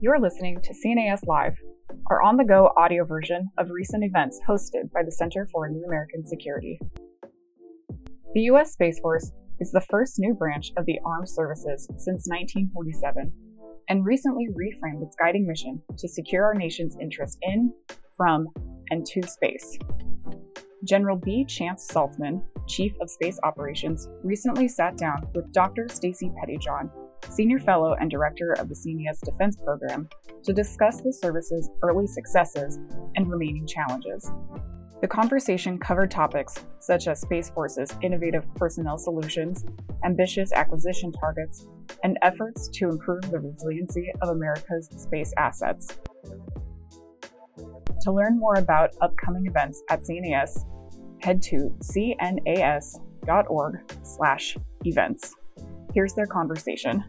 You're listening to CNAS Live, our on-the-go audio version of recent events hosted by the Center for New American Security. The U.S. Space Force is the first new branch of the armed services since 1947, and recently reframed its guiding mission to secure our nation's interest in, from, and to space. General B. Chance Saltzman, Chief of Space Operations, recently sat down with Dr. Stacy Pettyjohn, Senior Fellow and Director of the CNAS Defense Program, to discuss the service's early successes and remaining challenges. The conversation covered topics such as Space Force's innovative personnel solutions, ambitious acquisition targets, and efforts to improve the resiliency of America's space assets. To learn more about upcoming events at CNAS, head to cnas.org/events. Here's their conversation.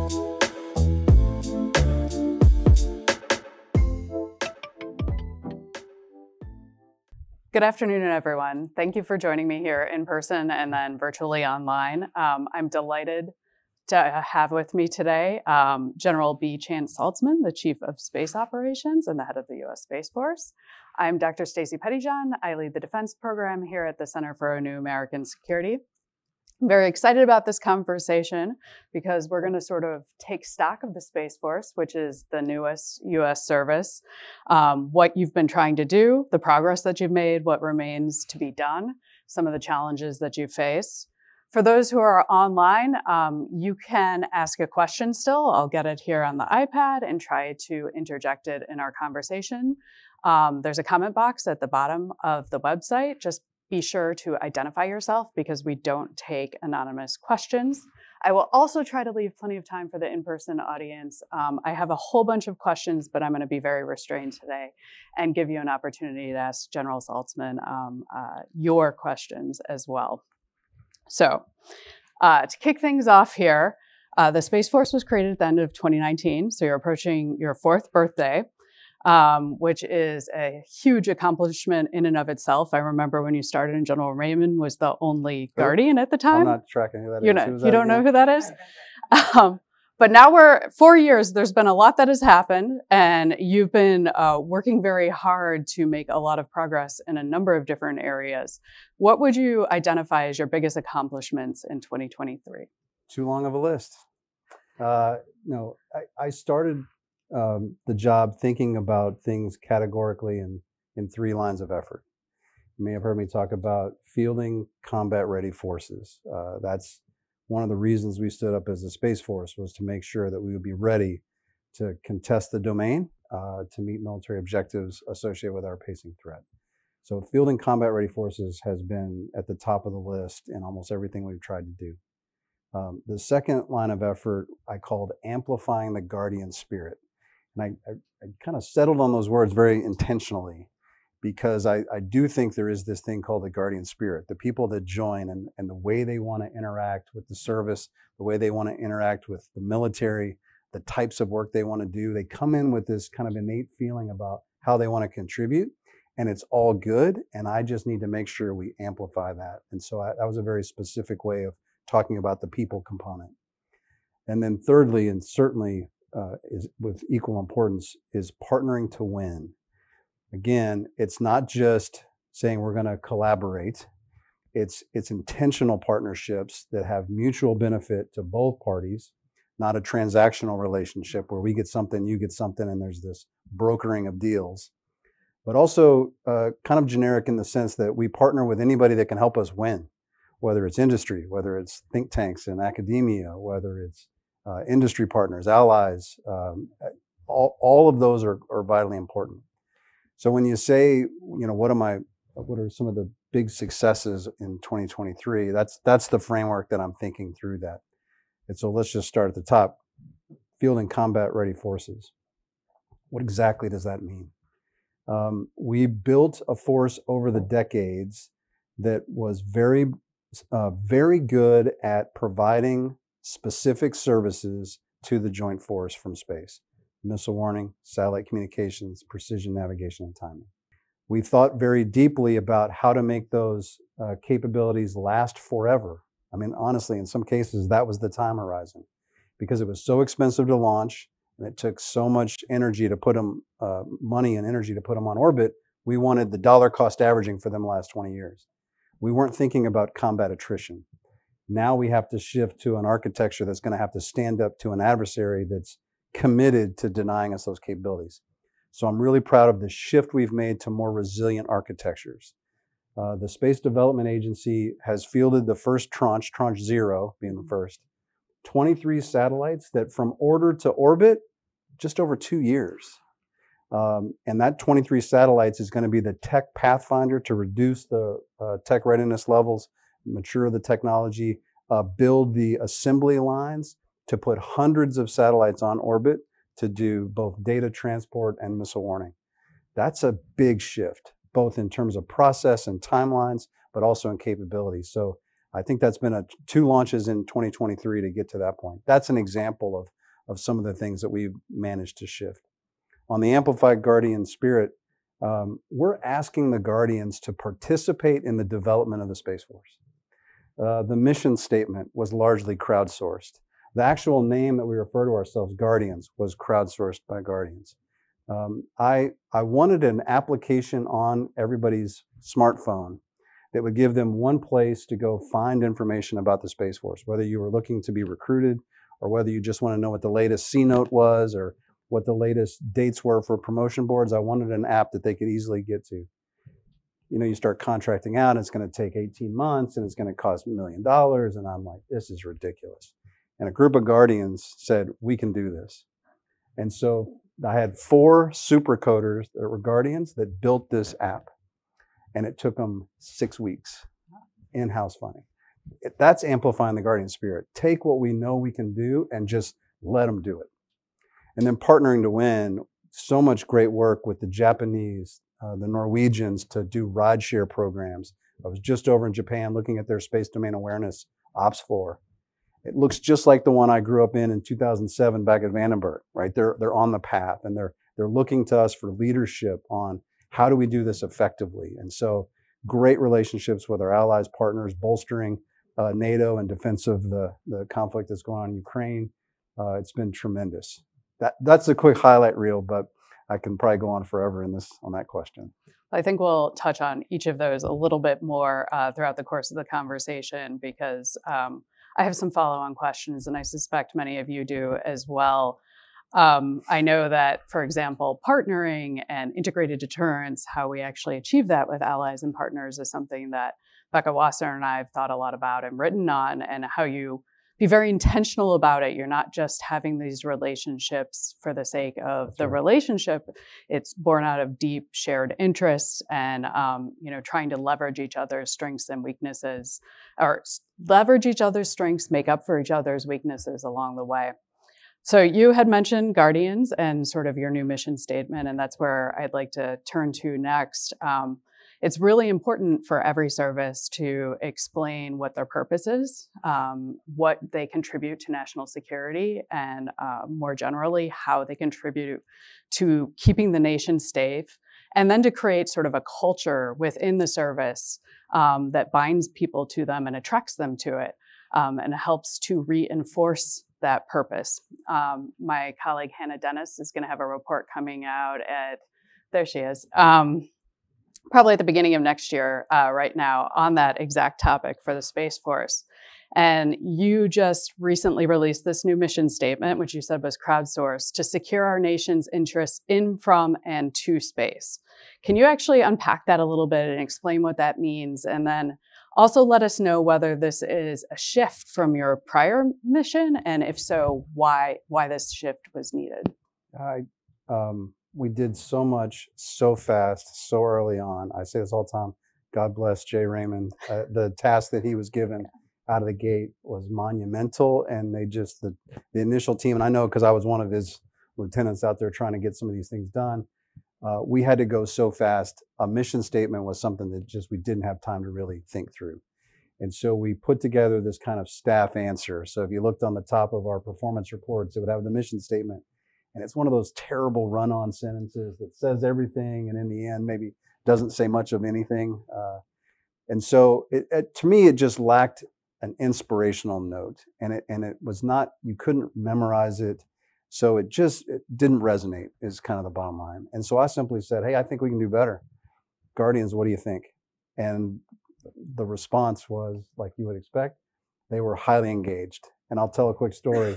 Good afternoon, everyone. Thank you for joining me here in person and then virtually online. I'm delighted to have with me today General B. Chance Saltzman, the Chief of Space Operations and the head of the U.S. Space Force. I'm Dr. Stacy Pettyjohn. I lead the defense program here at the Center for New American Security. I'm very excited about this conversation because we're going to sort of take stock of the Space Force, which is the newest U.S. service, what you've been trying to do, the progress that you've made, what remains to be done, some of the challenges that you face. For those who are online, you can ask a question still. I'll get it here on the iPad and try to interject it in our conversation. There's a comment box at the bottom of the website. Just be sure to identify yourself because we don't take anonymous questions. I will also try to leave plenty of time for the in-person audience. I have a whole bunch of questions, but I'm going to be very restrained today and give you an opportunity to ask General Saltzman your questions as well. So to kick things off here, the Space Force was created at the end of 2019, so you're approaching your 4th birthday, which is a huge accomplishment in and of itself. I remember when you started and General Raymond was the only Guardian at the time. I'm not tracking who that is. You don't know who that is? But now we're 4 years, there's been a lot that has happened, and you've been working very hard to make a lot of progress in a number of different areas. What would you identify as your biggest accomplishments in 2023? Too long of a list. I started the job thinking about things categorically in 3 lines of effort. You may have heard me talk about fielding combat-ready forces. That's one of the reasons we stood up as a Space Force, was to make sure that we would be ready to contest the domain, to meet military objectives associated with our pacing threat. So fielding combat-ready forces has been at the top of the list in almost everything we've tried to do. The second line of effort I called amplifying the Guardian spirit. And I kind of settled on those words very intentionally, because I do think there is this thing called the Guardian spirit, the people that join and the way they want to interact with the service, the way they want to interact with the military, the types of work they want to do. They come in with this kind of innate feeling about how they want to contribute, and it's all good. And I just need to make sure we amplify that. And so that was a very specific way of talking about the people component. And then thirdly, and certainly is with equal importance, is partnering to win. Again, it's not just saying we're going to collaborate. It's intentional partnerships that have mutual benefit to both parties, not a transactional relationship where we get something, you get something, and there's this brokering of deals. But also kind of generic in the sense that we partner with anybody that can help us win, whether it's industry, whether it's think tanks and academia, whether it's industry partners, allies. All of those are vitally important. So when you say, what are some of the big successes in 2023? That's the framework that I'm thinking through that. And so let's just start at the top. Fielding combat-ready forces. What exactly does that mean? We built a force over the decades that was very good at providing specific services to the Joint Force from space. Missile warning, satellite communications, precision navigation, and timing. We thought very deeply about how to make those capabilities last forever. I mean, honestly, in some cases, that was the time horizon, because it was so expensive to launch and it took so much energy to put them, money and energy to put them on orbit. We wanted the dollar cost averaging for them the last 20 years. We weren't thinking about combat attrition. Now we have to shift to an architecture that's going to have to stand up to an adversary that's committed to denying us those capabilities. So I'm really proud of the shift we've made to more resilient architectures. The Space Development Agency has fielded the first tranche 0 being the first, 23 satellites that from order to orbit, just over 2 years. And that 23 satellites is going to be the tech pathfinder to reduce the tech readiness levels, mature the technology, build the assembly lines to put hundreds of satellites on orbit to do both data transport and missile warning. That's a big shift, both in terms of process and timelines, but also in capability. So I think that's been 2 launches in 2023 to get to that point. That's an example of some of the things that we've managed to shift. On the Amplified Guardian spirit, we're asking the Guardians to participate in the development of the Space Force. The mission statement was largely crowdsourced. The actual name that we refer to ourselves, Guardians, was crowdsourced by Guardians. I wanted an application on everybody's smartphone that would give them one place to go find information about the Space Force, whether you were looking to be recruited or whether you just want to know what the latest C-note was or what the latest dates were for promotion boards. I wanted an app that they could easily get to. You know, you start contracting out, and it's going to take 18 months and it's going to cost $1 million. And I'm like, this is ridiculous. And a group of Guardians said, we can do this. And so I had 4 super coders that were Guardians that built this app. And it took them 6 weeks, in-house funding. That's amplifying the Guardian spirit. Take what we know we can do and just let them do it. And then partnering to win, so much great work with the Japanese, the Norwegians to do rideshare programs. I was just over in Japan looking at their space domain awareness ops floor. It looks just like the one I grew up in 2007 back at Vandenberg, right? They're on the path, and they're looking to us for leadership on how do we do this effectively. And so great relationships with our allies, partners, bolstering NATO in defense of the conflict that's going on in Ukraine. It's been tremendous. That's a quick highlight reel, but I can probably go on forever on that question. I think we'll touch on each of those a little bit more throughout the course of the conversation because I have some follow-on questions, and I suspect many of you do as well. I know that, for example, partnering and integrated deterrence, how we actually achieve that with allies and partners is something that Becca Wasser and I have thought a lot about and written on, and how you be very intentional about it. You're not just having these relationships for the sake of the relationship. It's born out of deep shared interests and, trying to leverage each other's strengths and weaknesses, or leverage each other's strengths, make up for each other's weaknesses along the way. So you had mentioned Guardians and sort of your new mission statement, and that's where I'd like to turn to next. It's really important for every service to explain what their purpose is, what they contribute to national security, and more generally, how they contribute to keeping the nation safe, and then to create sort of a culture within the service that binds people to them and attracts them to it, and helps to reinforce that purpose. My colleague Hannah Dennis is going to have a report coming out there she is, probably at the beginning of next year right now on that exact topic for the Space Force. And you just recently released this new mission statement, which you said was crowdsourced, to secure our nation's interests in, from, and to space. Can you actually unpack that a little bit and explain what that means? And then also let us know whether this is a shift from your prior mission, and if so, why this shift was needed. We did so much so fast, so early on. I say this all the time. God bless Jay Raymond. The task that he was given out of the gate was monumental, and the initial team, and I know because I was one of his lieutenants out there trying to get some of these things done. We had to go so fast. A mission statement was something that we didn't have time to really think through. And so we put together this kind of staff answer. So if you looked on the top of our performance reports, it would have the mission statement. And it's one of those terrible run-on sentences that says everything and in the end maybe doesn't say much of anything. And so to me, it just lacked an inspirational note. And it was not, you couldn't memorize it. So it didn't resonate is kind of the bottom line. And so I simply said, hey, I think we can do better. Guardians, what do you think? And the response was, like you would expect, they were highly engaged. And I'll tell a quick story.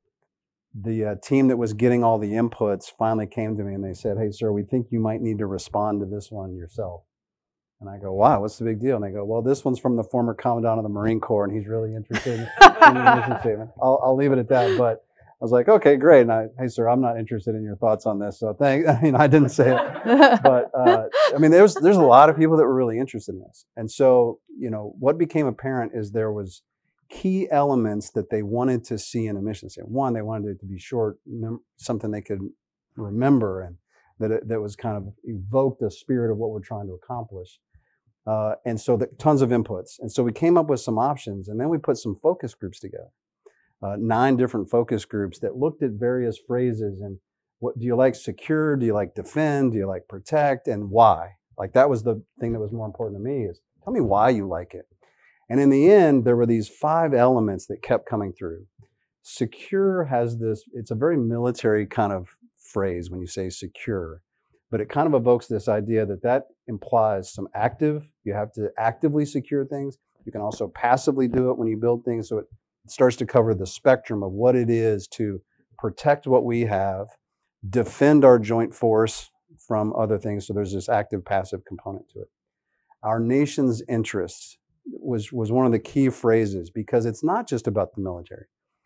The team that was getting all the inputs finally came to me and they said, hey, sir, we think you might need to respond to this one yourself. And I go, wow, what's the big deal? And they go, well, this one's from the former commandant of the Marine Corps, and he's really interested in the mission statement. I'll leave it at that. But I was like, okay, great. And hey, sir, I'm not interested in your thoughts on this. So thanks. I mean, I didn't say it. But I mean, there's a lot of people that were really interested in this. And so, what became apparent is there was key elements that they wanted to see in a mission statement. One, they wanted it to be short, something they could remember, and that was kind of evoked the spirit of what we're trying to accomplish. And so tons of inputs. And so we came up with some options, and then we put some focus groups together. 9 different focus groups that looked at various phrases and what do you like secure? Do you like defend? Do you like protect? And why? Like that was the thing that was more important to me is tell me why you like it. And in the end, there were these 5 elements that kept coming through. Secure has this, it's a very military kind of phrase when you say secure, but it kind of evokes this idea that implies some you have to actively secure things. You can also passively do it when you build things. So it starts to cover the spectrum of what it is to protect what we have, defend our joint force from other things. So there's this active passive component to it. Our nation's interests was one of the key phrases because it's not just about the military.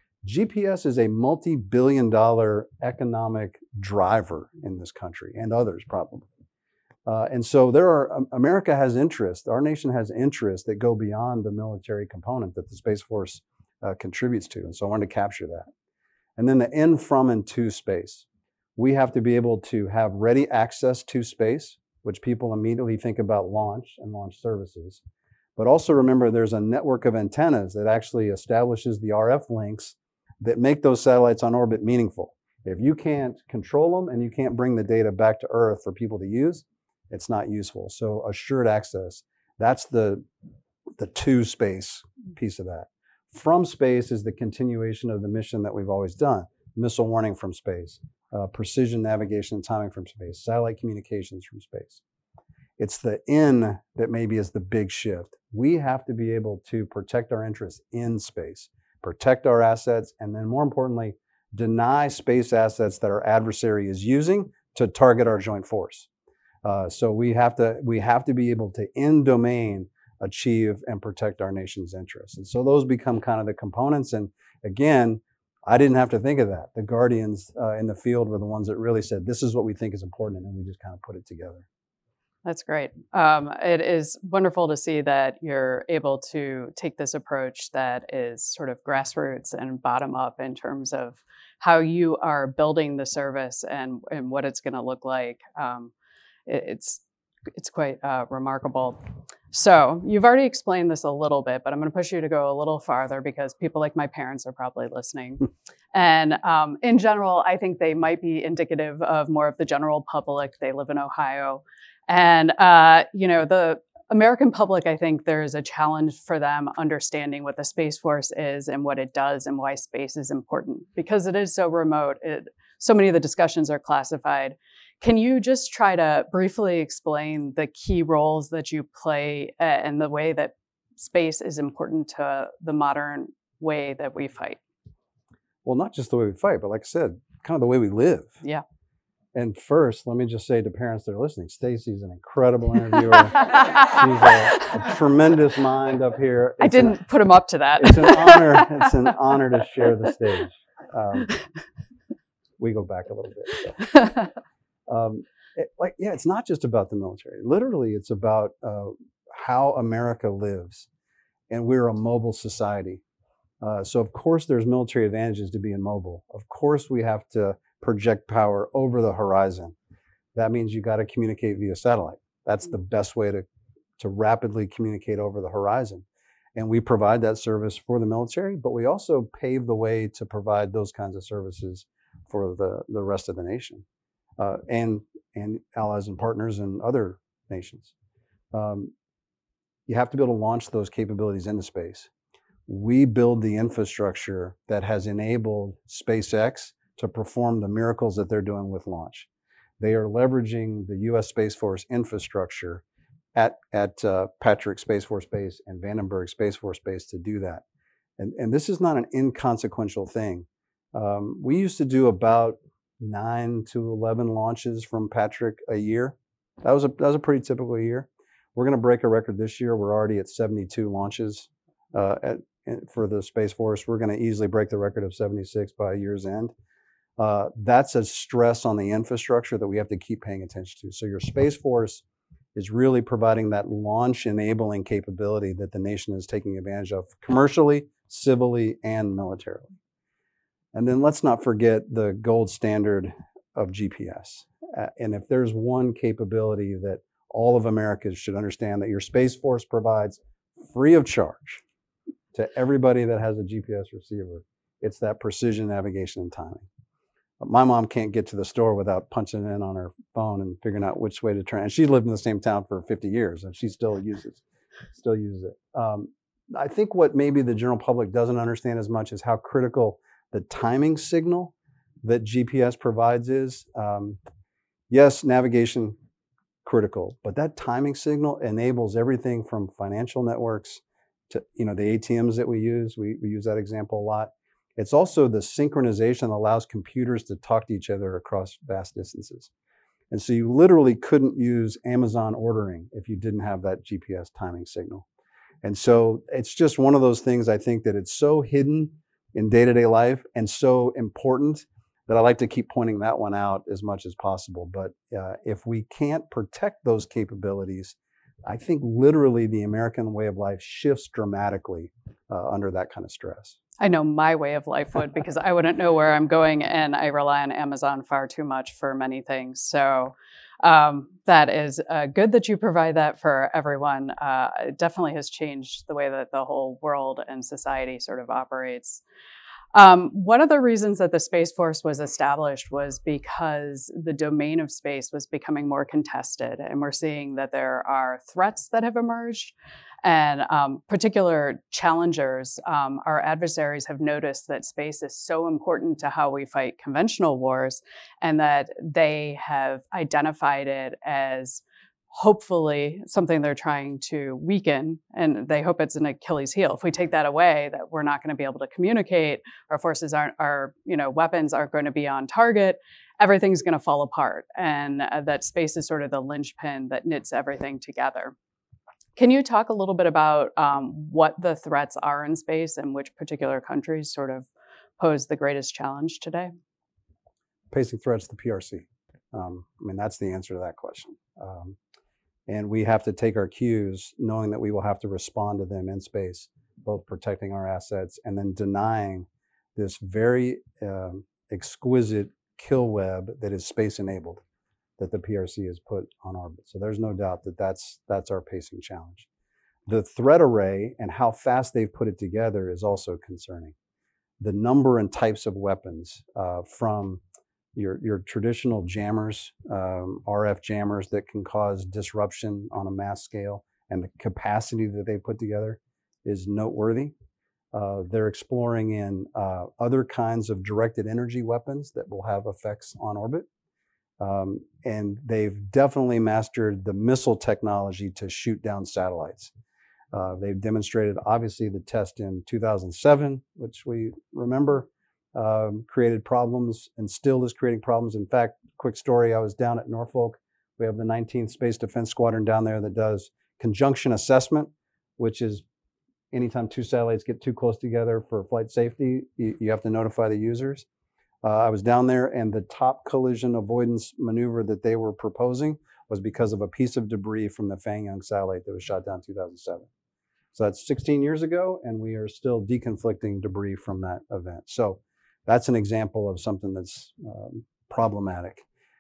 GPS is a multi-billion-dollar economic driver in this country and others probably. And so America has interests, our nation has interests that go beyond the military component that the Space Force contributes to. And so I wanted to capture that. And then the in, from, and to space. We have to be able to have ready access to space, which people immediately think about launch and launch services. But also remember there's a network of antennas that actually establishes the RF links that make those satellites on orbit meaningful. If you can't control them and you can't bring the data back to Earth for people to use, it's not useful. So assured access, that's the to space piece of that. From space is the continuation of the mission that we've always done. Missile warning from space, precision navigation and timing from space, satellite communications from space. It's the in that maybe is the big shift. We have to be able to protect our interests in space, protect our assets, and then more importantly, deny space assets that our adversary is using to target our joint force. So we have to be able to in domain achieve and protect our nation's interests. And so those become kind of the components. And again, I didn't have to think of that. The Guardians in the field were the ones that really said, this is what we think is important, and we just kind of put it together. That's great. It is wonderful to see that you're able to take this approach that is sort of grassroots and bottom up in terms of how you are building the service and what it's going to look like. It's quite remarkable. So you've already explained this a little bit, but I'm going to push you to go a little farther because people like my parents are probably listening. And in general, I think they might be indicative of more of the general public. They live in Ohio. And, the American public, I think there's a challenge for them understanding what the Space Force is and what it does and why space is important because it is so remote. So many of the discussions are classified. Can you just try to briefly explain the key roles that you play and the way that space is important to the modern way that we fight? Well, not just the way we fight, but like I said, kind of the way we live. Yeah. And first, let me just say to parents that are listening, Stacy's an incredible interviewer. She's a tremendous mind up here. I didn't put him up to that. It's an honor. It's an honor to share the stage. We go back a little bit. So. It's not just about the military. Literally, it's about how America lives. And we're a mobile society. So, of course, there's military advantages to being mobile. Of course, we have to project power over the horizon. That means you got to communicate via satellite. That's the best way to rapidly communicate over the horizon. And we provide that service for the military, but we also pave the way to provide those kinds of services for the rest of the nation and allies and partners in other nations. You have to be able to launch those capabilities into space. We build the infrastructure that has enabled SpaceX to perform the miracles that they're doing with launch. They are leveraging the U.S. Space Force infrastructure at Patrick Space Force Base and Vandenberg Space Force Base to do that. And this is not an inconsequential thing. We used to do about 9 to 11 launches from Patrick a year. That was a pretty typical year. We're going to break a record this year. We're already at 72 launches for the Space Force. We're going to easily break the record of 76 by year's end. That's a stress on the infrastructure that we have to keep paying attention to. So your Space Force is really providing that launch enabling capability that the nation is taking advantage of commercially, civilly, and militarily. And then let's not forget the gold standard of GPS. And if there's one capability that all of America should understand, that your Space Force provides free of charge to everybody that has a GPS receiver, it's that precision navigation and timing. My mom can't get to the store without punching in on her phone and figuring out which way to turn. And she lived in the same town for 50 years, and she still uses it. I think what maybe the general public doesn't understand as much is how critical the timing signal that GPS provides is. Yes, navigation critical, but that timing signal enables everything from financial networks to the ATMs that we use. We use that example a lot. It's also the synchronization that allows computers to talk to each other across vast distances. And so you literally couldn't use Amazon ordering if you didn't have that GPS timing signal. And so it's just one of those things, I think, that it's so hidden in day-to-day life and so important that I like to keep pointing that one out as much as possible. But if we can't protect those capabilities, I think literally the American way of life shifts dramatically under that kind of stress. I know my way of life would, because I wouldn't know where I'm going, and I rely on Amazon far too much for many things. So that is good that you provide that for everyone. It definitely has changed the way that the whole world and society sort of operates. One of the reasons that the Space Force was established was because the domain of space was becoming more contested, and we're seeing that there are threats that have emerged and particular challengers. Our adversaries have noticed that space is so important to how we fight conventional wars, and that they have identified it as hopefully something they're trying to weaken, and they hope it's an Achilles heel. If we take that away, that we're not going to be able to communicate, our forces aren't, our weapons aren't going to be on target, everything's going to fall apart. And that space is sort of the linchpin that knits everything together. Can you talk a little bit about what the threats are in space and which particular countries sort of pose the greatest challenge today? Pacing threats, the PRC. That's the answer to that question. And we have to take our cues, knowing that we will have to respond to them in space, both protecting our assets and then denying this very exquisite kill web that is space enabled, that the PRC has put on orbit. So there's no doubt that that's our pacing challenge. The threat array and how fast they've put it together is also concerning. The number and types of weapons, from your traditional jammers, RF jammers that can cause disruption on a mass scale, and the capacity that they put together is noteworthy. They're exploring in other kinds of directed energy weapons that will have effects on orbit. And they've definitely mastered the missile technology to shoot down satellites. They've demonstrated, obviously, the test in 2007, which we remember, created problems and still is creating problems. In fact, quick story, I was down at Norfolk. We have the 19th Space Defense Squadron down there that does conjunction assessment, which is anytime two satellites get too close together for flight safety, you have to notify the users. I was down there, and the top collision avoidance maneuver that they were proposing was because of a piece of debris from the Fangyang satellite that was shot down in 2007. So that's 16 years ago, and we are still deconflicting debris from that event. So that's an example of something that's problematic.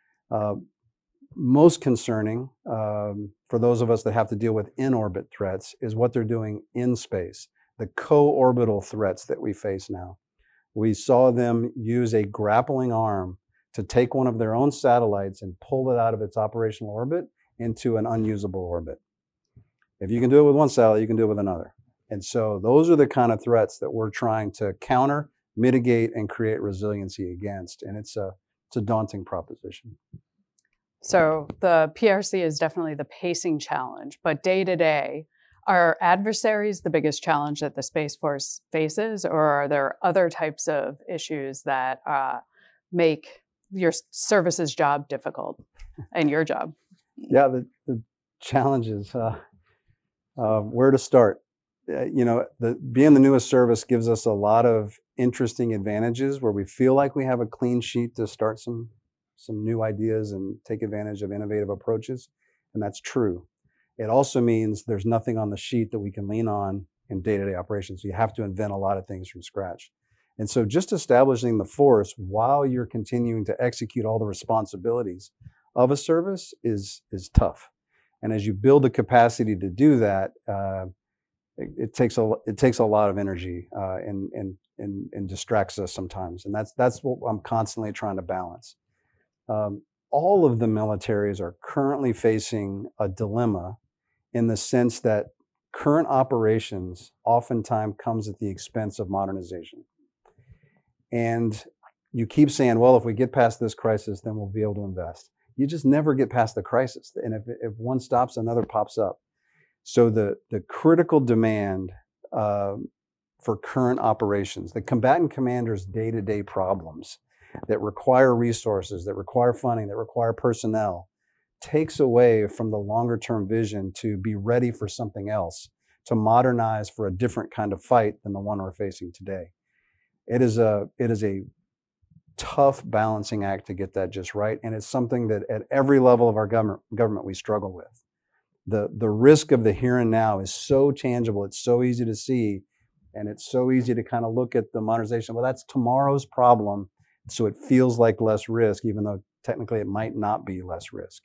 Most concerning for those of us that have to deal with in-orbit threats is what they're doing in space, the co-orbital threats that we face now. We saw them use a grappling arm to take one of their own satellites and pull it out of its operational orbit into an unusable orbit. If you can do it with one satellite, you can do it with another. And so those are the kind of threats that we're trying to counter, mitigate and create resiliency against. And it's a daunting proposition. So the PRC is definitely the pacing challenge, but day to day, are adversaries the biggest challenge that the Space Force faces, or are there other types of issues that make your service's job difficult and your job? Yeah, the challenge is where to start. Being the newest service gives us a lot of interesting advantages where we feel like we have a clean sheet to start some new ideas and take advantage of innovative approaches, and that's true. It also means there's nothing on the sheet that we can lean on in day-to-day operations. You have to invent a lot of things from scratch. And so just establishing the force while you're continuing to execute all the responsibilities of a service is tough. And as you build the capacity to do that, it takes a lot of energy and distracts us sometimes. And that's what I'm constantly trying to balance. All of the militaries are currently facing a dilemma in the sense that current operations oftentimes comes at the expense of modernization. And you keep saying, well, if we get past this crisis, then we'll be able to invest. You just never get past the crisis. And if one stops, another pops up. So the critical demand for current operations, the combatant commander's day-to-day problems that require resources, that require funding, that require personnel, takes away from the longer-term vision to be ready for something else, to modernize for a different kind of fight than the one we're facing today. It is a tough balancing act to get that just right, and it's something that at every level of our government we struggle with. The risk of the here and now is so tangible, it's so easy to see, and it's so easy to kind of look at the modernization. Well, that's tomorrow's problem, so it feels like less risk, even though technically it might not be less risk.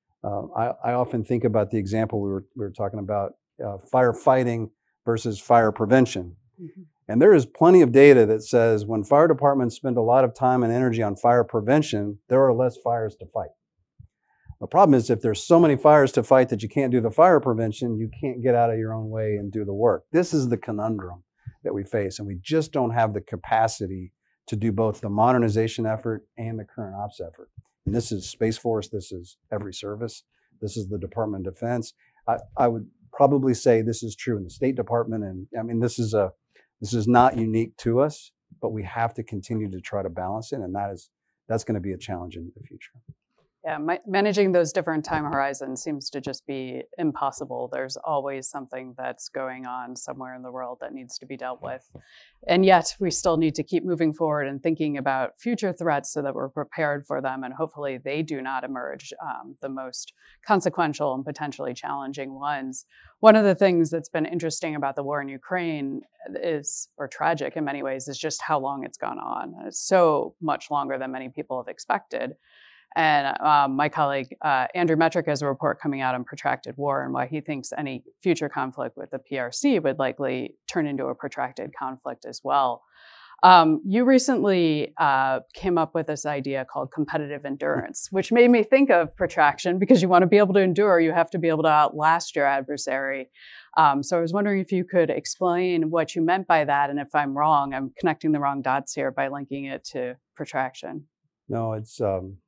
I often think about the example we were talking about, firefighting versus fire prevention. Mm-hmm. And there is plenty of data that says when fire departments spend a lot of time and energy on fire prevention, there are less fires to fight. The problem is if there's so many fires to fight that you can't do the fire prevention, you can't get out of your own way and do the work. This is the conundrum that we face, and we just don't have the capacity to do both the modernization effort and the current ops effort. And this is Space Force, this is every service, this is the Department of Defense. I would probably say this is true in the State Department, and I mean this is not unique to us, but we have to continue to try to balance it, and that's going to be a challenge in the future. Yeah, managing those different time horizons seems to just be impossible. There's always something that's going on somewhere in the world that needs to be dealt with. And yet we still need to keep moving forward and thinking about future threats so that we're prepared for them. And hopefully they do not emerge the most consequential and potentially challenging ones. One of the things that's been interesting about the war in Ukraine is, or tragic in many ways, is just how long it's gone on. It's so much longer than many people have expected. And my colleague, Andrew Metrick, has a report coming out on protracted war and why he thinks any future conflict with the PRC would likely turn into a protracted conflict as well. You recently came up with this idea called competitive endurance, which made me think of protraction because you want to be able to endure, you have to be able to outlast your adversary. So I was wondering if you could explain what you meant by that, and if I'm wrong, I'm connecting the wrong dots here by linking it to protraction. No, it's...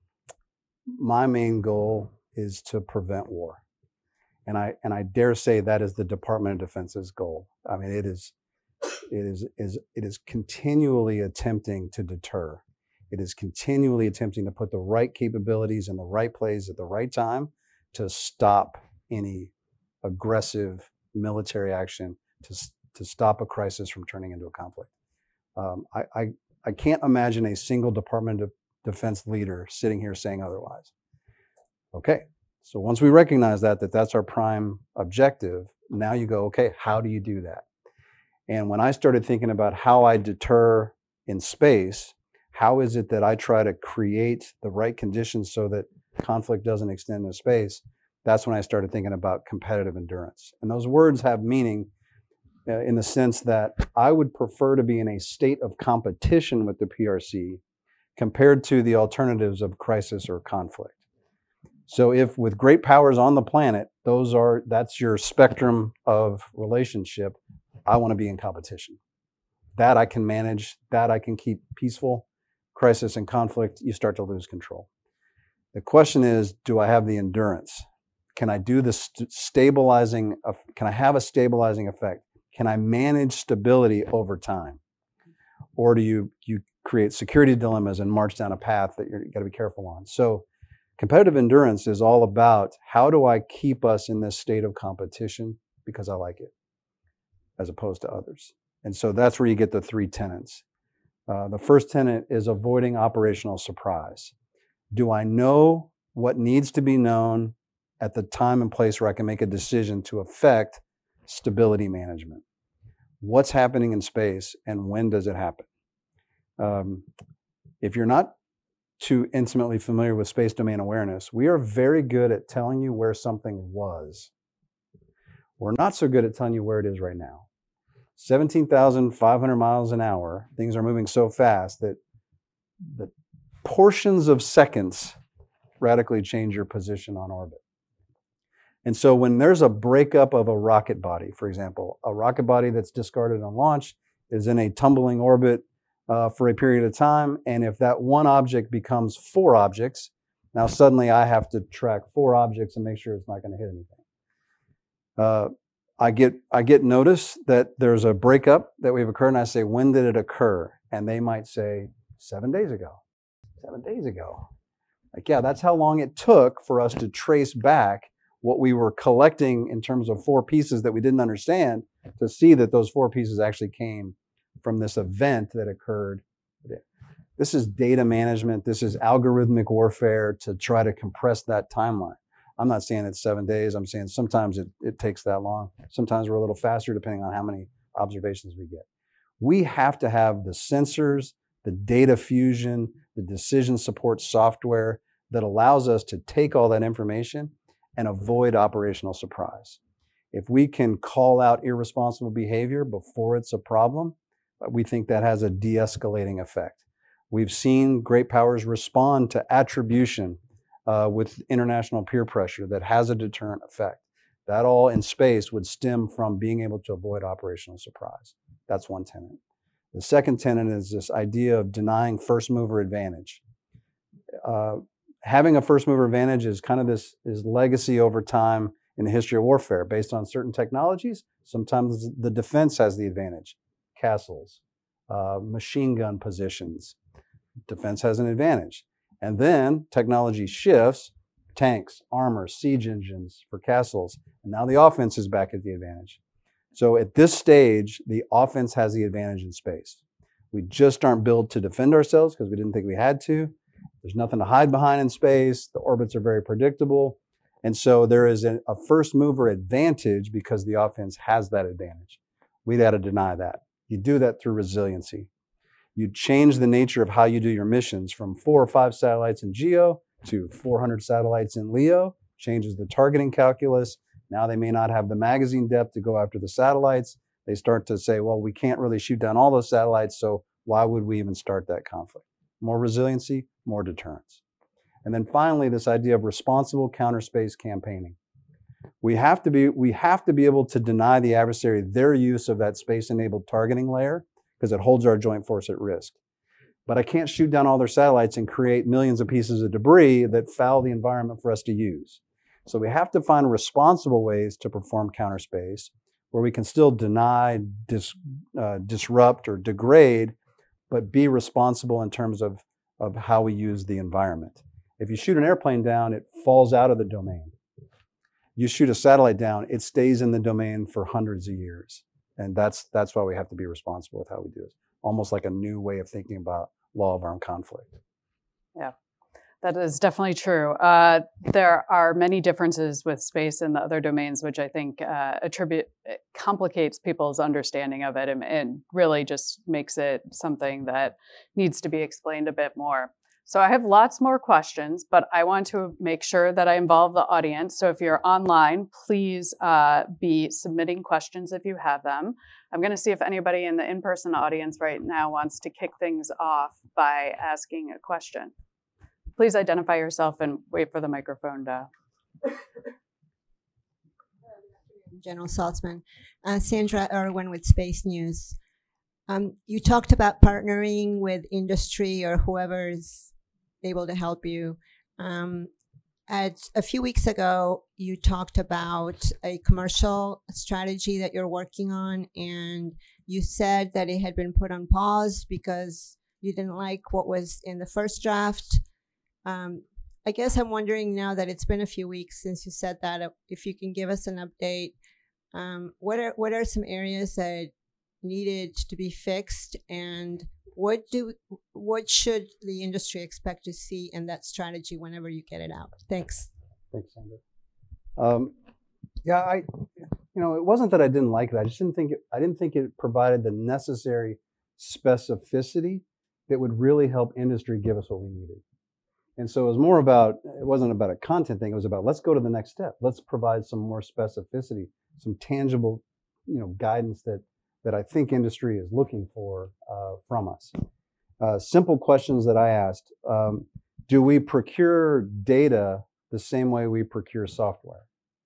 My main goal is to prevent war. And I dare say that is the Department of Defense's goal. I mean, it is continually attempting to deter. It is continually attempting to put the right capabilities in the right place at the right time to stop any aggressive military action, to stop a crisis from turning into a conflict. I can't imagine a single Department of Defense leader sitting here saying otherwise. Okay, so once we recognize that's our prime objective, now you go, okay, how do you do that? And when I started thinking about how I deter in space, how is it that I try to create the right conditions so that conflict doesn't extend to space, that's when I started thinking about competitive endurance. And those words have meaning in the sense that I would prefer to be in a state of competition with the PRC compared to the alternatives of crisis or conflict. So if with great powers on the planet, that's your spectrum of relationship, I want to be in competition. that I can manage, that I can keep peaceful. Crisis and conflict, you start to lose control. The question is, do I have the endurance? Can I do the stabilizing? Can I have a stabilizing effect? Can I manage stability over time? Or do you create security dilemmas and march down a path that you've got to be careful on? So competitive endurance is all about, how do I keep us in this state of competition because I like it, as opposed to others? And so that's where you get the 3 tenets. The first tenet is avoiding operational surprise. Do I know what needs to be known at the time and place where I can make a decision to affect stability management? What's happening in space and when does it happen? If you're not too intimately familiar with space domain awareness, we are very good at telling you where something was. We're not so good at telling you where it is right now. 17,500 miles an hour, things are moving so fast that the portions of seconds radically change your position on orbit. And so when there's a breakup of a rocket body, for example, a rocket body that's discarded on launch is in a tumbling orbit for a period of time, and if that one object becomes 4 objects, now suddenly I have to track 4 objects and make sure it's not going to hit anything. I get notice that there's a breakup that we've occurred, and I say, when did it occur? And they might say, 7 days ago. 7 days ago. Like, yeah, that's how long it took for us to trace back what we were collecting in terms of 4 pieces that we didn't understand, to see that those 4 pieces actually came from this event that occurred. This is data management. This is algorithmic warfare to try to compress that timeline. I'm not saying it's 7 days. I'm saying sometimes it takes that long. Sometimes we're a little faster depending on how many observations we get. We have to have the sensors, the data fusion, the decision support software that allows us to take all that information and avoid operational surprise. If we can call out irresponsible behavior before it's a problem, we think that has a de-escalating effect. We've seen great powers respond to attribution with international peer pressure that has a deterrent effect. That all in space would stem from being able to avoid operational surprise. That's one tenet. The second tenet is this idea of denying first mover advantage. Having a first mover advantage is kind of this legacy over time in the history of warfare based on certain technologies. Sometimes the defense has the advantage. Castles, machine gun positions. Defense has an advantage. And then technology shifts, tanks, armor, siege engines for castles, and now the offense is back at the advantage. So at this stage, the offense has the advantage in space. We just aren't built to defend ourselves because we didn't think we had to. There's nothing to hide behind in space. The orbits are very predictable. And so there is a first mover advantage because the offense has that advantage. We got to deny that. You do that through resiliency. You change the nature of how you do your missions from 4 or 5 satellites in GEO to 400 satellites in LEO, changes the targeting calculus. Now they may not have the magazine depth to go after the satellites. They start to say, well, we can't really shoot down all those satellites, so why would we even start that conflict? More resiliency, more deterrence. And then finally, this idea of responsible counter space campaigning. We have to be able to deny the adversary their use of that space-enabled targeting layer because it holds our joint force at risk. But I can't shoot down all their satellites and create millions of pieces of debris that foul the environment for us to use. So we have to find responsible ways to perform counter space where we can still deny, disrupt, or degrade, but be responsible in terms of how we use the environment. If you shoot an airplane down, it falls out of the domain. You shoot a satellite down, it stays in the domain for hundreds of years. And that's why we have to be responsible with how we do it. Almost like a new way of thinking about law of armed conflict. Yeah, that is definitely true. There are many differences with space and the other domains, which I think complicates people's understanding of it and really just makes it something that needs to be explained a bit more. So I have lots more questions, but I want to make sure that I involve the audience. So if you're online, please be submitting questions if you have them. I'm going to see if anybody in the in-person audience right now wants to kick things off by asking a question. Please identify yourself and wait for the microphone to... General Saltzman. Sandra Irwin with Space News. You talked about partnering with industry or whoever is able to help you. A few weeks ago, you talked about a commercial strategy that you're working on, and you said that it had been put on pause because you didn't like what was in the first draft. I guess I'm wondering now that it's been a few weeks since you said that, if you can give us an update. What are some areas that needed to be fixed, and what should the industry expect to see in that strategy whenever you get it out? Thanks. Thanks, Sandra. Yeah, it wasn't that I didn't like it. I just didn't think it provided the necessary specificity that would really help industry give us what we needed. And so it wasn't about a content thing. It was about, let's go to the next step. Let's provide some more specificity, some tangible, guidance that I think industry is looking for from us. Simple questions that I asked: do we procure data the same way we procure software?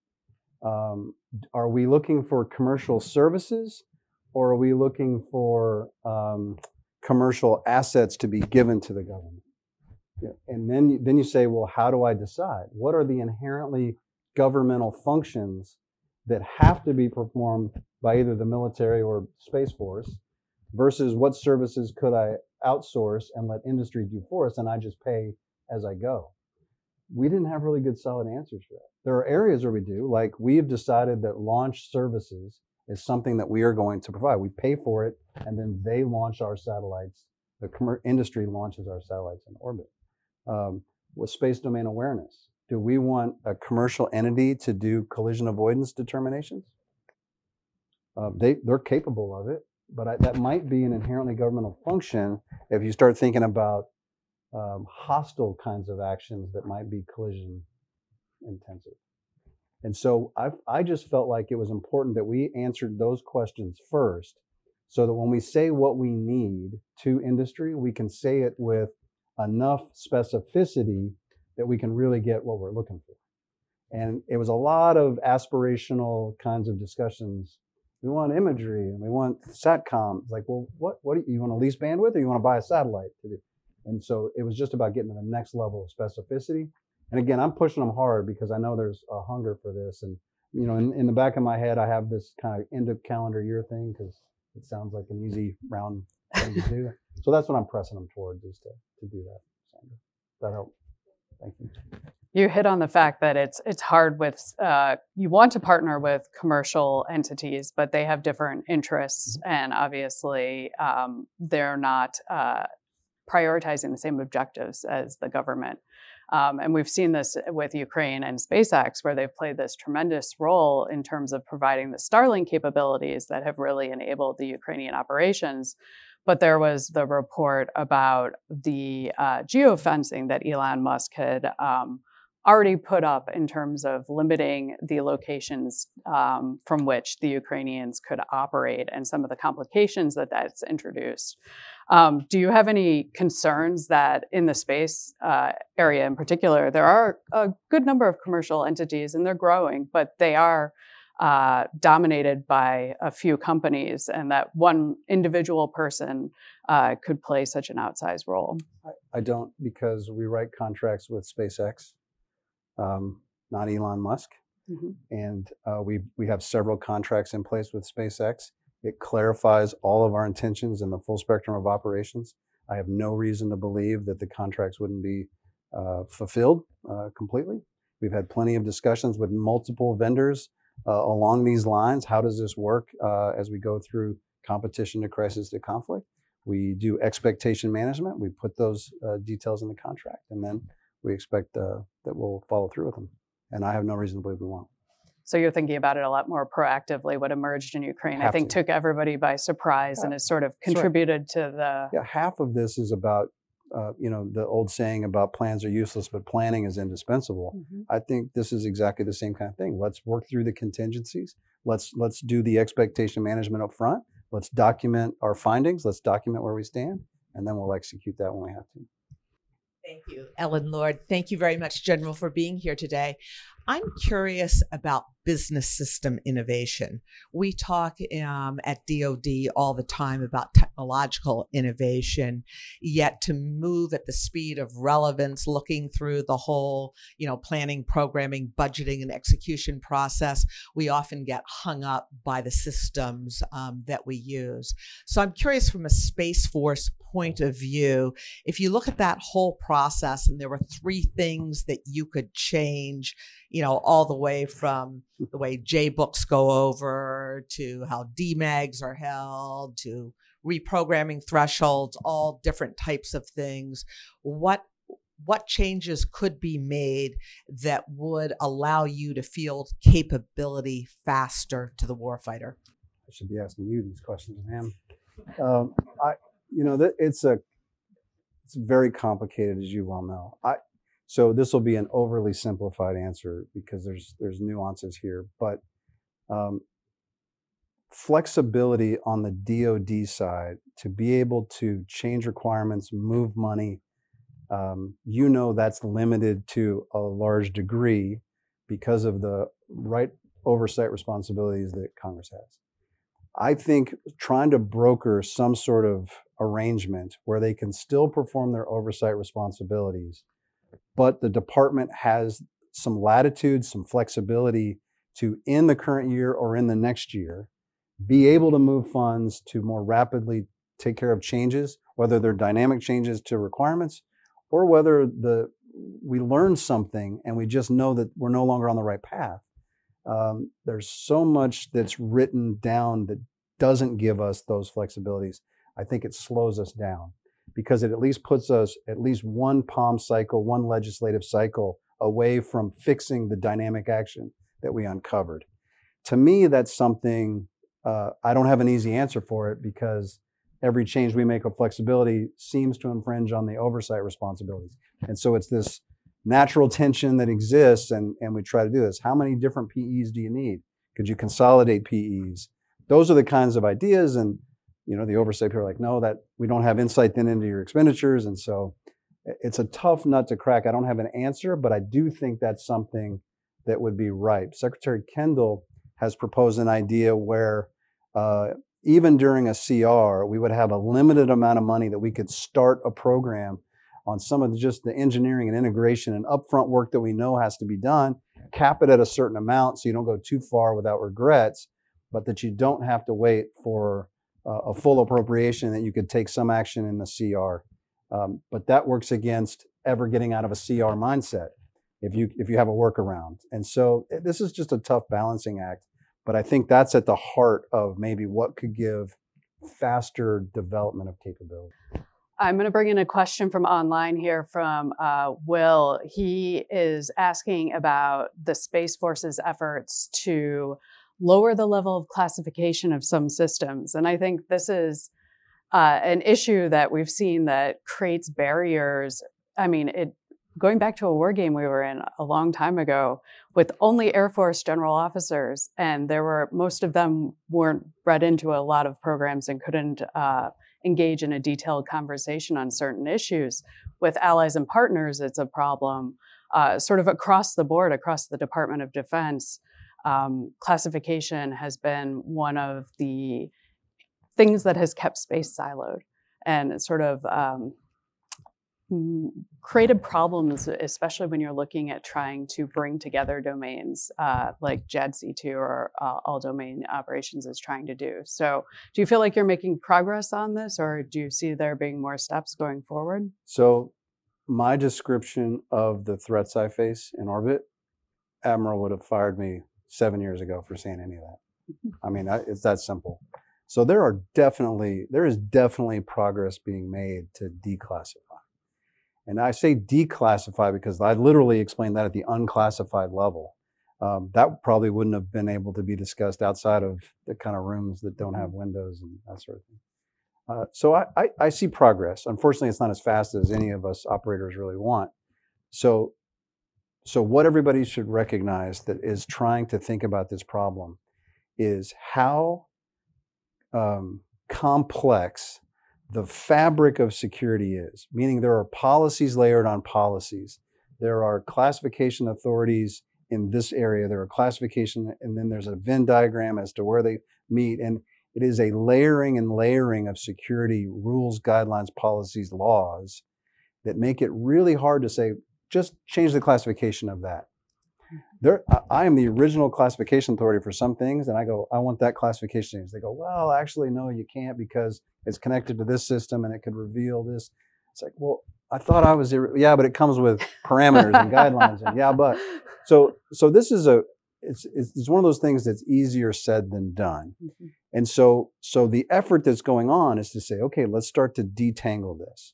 Are we looking for commercial services, or are we looking for commercial assets to be given to the government? And then you say, well, how do I decide? What are the inherently governmental functions that have to be performed by either the military or Space Force, versus what services could I outsource and let industry do for us, and I just pay as I go? We didn't have really good solid answers for that. There are areas where we do, like we have decided that launch services is something that we are going to provide. We pay for it, and then they launch our satellites. The industry launches our satellites in orbit. With space domain awareness, do we want a commercial entity to do collision avoidance determinations? They're capable of it, but that might be an inherently governmental function if you start thinking about hostile kinds of actions that might be collision intensive. And so I just felt like it was important that we answered those questions first, so that when we say what we need to industry, we can say it with enough specificity that we can really get what we're looking for. And it was a lot of aspirational kinds of discussions. We want imagery and we want SATCOM. It's like, well, what do you want to lease bandwidth, or you want to buy a satellite to do? And so it was just about getting to the next level of specificity. And again, I'm pushing them hard because I know there's a hunger for this. And, in the back of my head, I have this kind of end of calendar year thing because it sounds like an easy round thing to do. So that's what I'm pressing them towards, is to do that. Sandra, does that help? Thank you. You hit on the fact that it's hard with, you want to partner with commercial entities, but they have different interests, and obviously they're not prioritizing the same objectives as the government. And we've seen this with Ukraine and SpaceX, where they've played this tremendous role in terms of providing the Starlink capabilities that have really enabled the Ukrainian operations. But there was the report about the geofencing that Elon Musk had already put up in terms of limiting the locations from which the Ukrainians could operate, and some of the complications that that's introduced. Do you have any concerns that in the space area in particular, there are a good number of commercial entities, and they're growing, but they are dominated by a few companies, and that one individual person could play such an outsized role? I don't, because we write contracts with SpaceX, not Elon Musk. Mm-hmm. And we have several contracts in place with SpaceX. It clarifies all of our intentions in the full spectrum of operations. I have no reason to believe that the contracts wouldn't be fulfilled completely. We've had plenty of discussions with multiple vendors along these lines. How does this work as we go through competition to crisis to conflict? We do expectation management. We put those details in the contract, and then we expect that we'll follow through with them. And I have no reason to believe we won't. So you're thinking about it a lot more proactively. What emerged in Ukraine, I think, took everybody by surprise, and has sort of contributed to the... Yeah, half of this is about, the old saying about plans are useless, but planning is indispensable. Mm-hmm. I think this is exactly the same kind of thing. Let's work through the contingencies. Let's do the expectation management up front. Let's document our findings. Let's document where we stand, and then we'll execute that when we have to. Thank you, Ellen Lord. Thank you very much, General, for being here today. I'm curious about business system innovation. We talk at DoD all the time about technological innovation, yet to move at the speed of relevance, looking through the whole, planning, programming, budgeting, and execution process, we often get hung up by the systems that we use. So I'm curious, from a Space Force point of view, if you look at that whole process and there were 3 things that you could change, all the way from the way J-books go over to how DMAGs are held to reprogramming thresholds, all different types of things, what changes could be made that would allow you to field capability faster to the warfighter? I should be asking you these questions, ma'am. It's very complicated, as you well know. So this will be an overly simplified answer because there's nuances here, but flexibility on the DoD side to be able to change requirements, move money, that's limited to a large degree because of the right oversight responsibilities that Congress has. I think trying to broker some sort of arrangement where they can still perform their oversight responsibilities, but the department has some latitude, some flexibility to, in the current year or in the next year, be able to move funds to more rapidly take care of changes, whether they're dynamic changes to requirements or whether we learn something and we just know that we're no longer on the right path. There's so much that's written down that doesn't give us those flexibilities. I think it slows us down because it at least puts us at least one POM cycle, one legislative cycle away from fixing the dynamic action that we uncovered. To me, that's something, I don't have an easy answer for it because every change we make of flexibility seems to infringe on the oversight responsibilities. And so it's this natural tension that exists, and we try to do this. How many different PEs do you need? Could you consolidate PEs? Those are the kinds of ideas, and the oversight people are like, no, that we don't have insight then into your expenditures, and so it's a tough nut to crack. I don't have an answer, but I do think that's something that would be ripe. Secretary Kendall has proposed an idea where even during a CR, we would have a limited amount of money that we could start a program on some of just the engineering and integration and upfront work that we know has to be done, cap it at a certain amount so you don't go too far without regrets, but that you don't have to wait for a full appropriation, that you could take some action in the CR. But that works against ever getting out of a CR mindset if you have a workaround. And so this is just a tough balancing act, but I think that's at the heart of maybe what could give faster development of capability. I'm going to bring in a question from online here from Will. He is asking about the Space Force's efforts to lower the level of classification of some systems. And I think this is an issue that we've seen that creates barriers. I mean, going back to a war game we were in a long time ago with only Air Force general officers, and most of them weren't bred into a lot of programs and couldn't engage in a detailed conversation on certain issues. With allies and partners, it's a problem sort of across the board, across the Department of Defense. Classification has been one of the things that has kept space siloed and sort of created problems, especially when you're looking at trying to bring together domains like JADC2 or All Domain Operations is trying to do. So do you feel like you're making progress on this, or do you see there being more steps going forward? So my description of the threats I face in orbit, Admiral would have fired me 7 years ago for saying any of that. I mean, it's that simple. So there is definitely progress being made to declassify. And I say declassify because I literally explained that at the unclassified level. That probably wouldn't have been able to be discussed outside of the kind of rooms that don't have windows and that sort of thing. So I see progress. Unfortunately, it's not as fast as any of us operators really want. So what everybody should recognize that is trying to think about this problem is how complex the fabric of security is, meaning there are policies layered on policies. There are classification authorities in this area, there are classification, and then there's a Venn diagram as to where they meet. And It is a layering and layering of security rules, guidelines, policies, laws that make it really hard to say, just change the classification of that. I am the original classification authority for some things, and I go, I want that classification change. They go, well, actually, no, you can't because it's connected to this system and it could reveal this. It's like, well, I thought I was, yeah, but it comes with parameters and guidelines, and yeah, but. So this is it's one of those things that's easier said than done. Mm-hmm. And so the effort that's going on is to say, okay, let's start to detangle this.